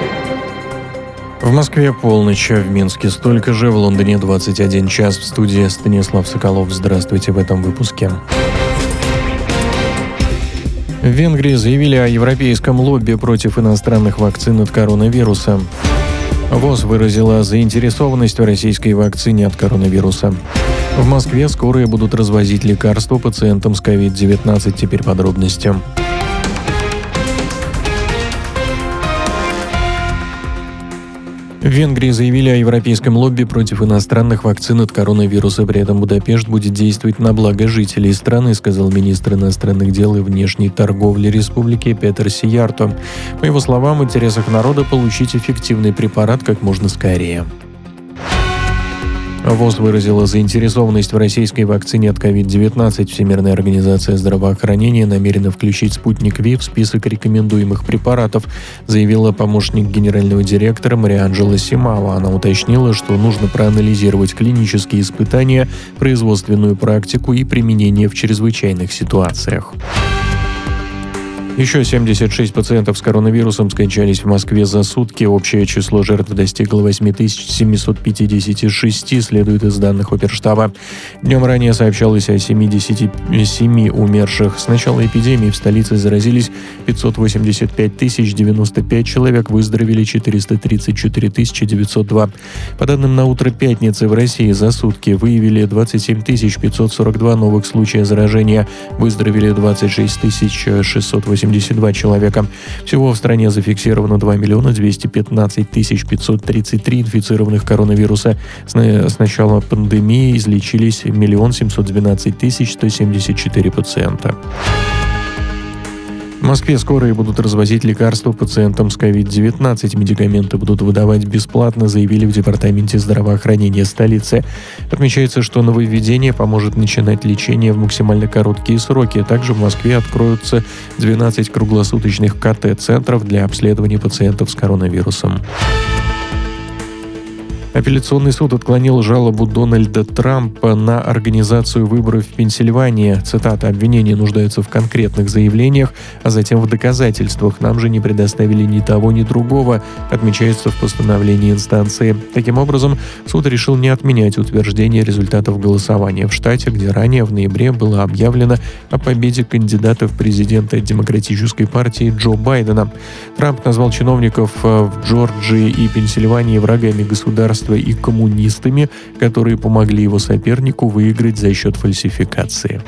В Москве полночь, в Минске столько же, в Лондоне 21 час. В студии Станислав Соколов. Здравствуйте в этом выпуске. В Венгрии заявили о европейском лобби против иностранных вакцин от коронавируса. ВОЗ выразила заинтересованность в российской вакцине от коронавируса. В Москве скорые будут развозить лекарства пациентам с COVID-19. Теперь подробности. В Венгрии заявили о европейском лобби против иностранных вакцин от коронавируса. При этом Будапешт будет действовать на благо жителей страны, сказал министр иностранных дел и внешней торговли республики Петер Сиярто. По его словам, в интересах народа получить эффективный препарат как можно скорее. ВОЗ выразила заинтересованность в российской вакцине от COVID-19. Всемирная организация здравоохранения намерена включить «Спутник Ви» в список рекомендуемых препаратов, заявила помощник генерального директора Марианджела Симава. Она уточнила, что нужно проанализировать клинические испытания, производственную практику и применение в чрезвычайных ситуациях. Еще 76 пациентов с коронавирусом скончались в Москве за сутки. Общее число жертв достигло 8756, следует из данных Оперштаба. Днем ранее сообщалось о 77 умерших. С начала эпидемии в столице заразились 585 095 человек, выздоровели 434 902. По данным на утро пятницы, в России за сутки выявили 27 542 новых случая заражения, выздоровели 26 682 человека. Всего в стране зафиксировано 2 215 533 инфицированных коронавируса. С начала пандемии излечились 1 712 174 пациента. В Москве скорые будут развозить лекарства пациентам с COVID-19. Медикаменты будут выдавать бесплатно, заявили в Департаменте здравоохранения столицы. Отмечается, что нововведение поможет начинать лечение в максимально короткие сроки. Также в Москве откроются 12 круглосуточных КТ-центров для обследования пациентов с коронавирусом. Апелляционный суд отклонил жалобу Дональда Трампа на организацию выборов в Пенсильвании. Цитата: «Обвинения нуждаются в конкретных заявлениях, а затем в доказательствах. Нам же не предоставили ни того, ни другого», отмечается в постановлении инстанции. Таким образом, суд решил не отменять утверждение результатов голосования в штате, где ранее в ноябре было объявлено о победе кандидата в президенты Демократической партии Джо Байдена. Трамп назвал чиновников в Джорджии и Пенсильвании врагами государства и коммунистами, которые помогли его сопернику выиграть за счет фальсификации.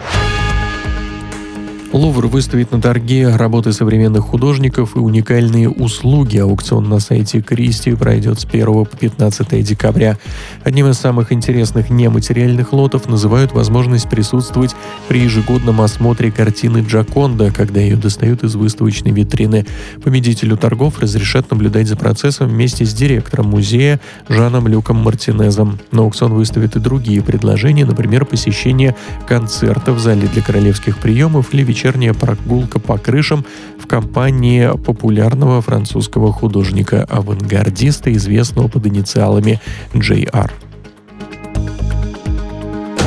Лувр выставит на торги работы современных художников и уникальные услуги. Аукцион на сайте Кристи пройдет с 1 по 15 декабря. Одним из самых интересных нематериальных лотов называют возможность присутствовать при ежегодном осмотре картины Джоконда, когда ее достают из выставочной витрины. Победителю торгов разрешат наблюдать за процессом вместе с директором музея Жаном Люком Мартинезом. На аукцион выставят и другие предложения, например, посещение концерта в зале для королевских приемов или вечерняя прогулка по крышам в компании популярного французского художника-авангардиста, известного под инициалами JR.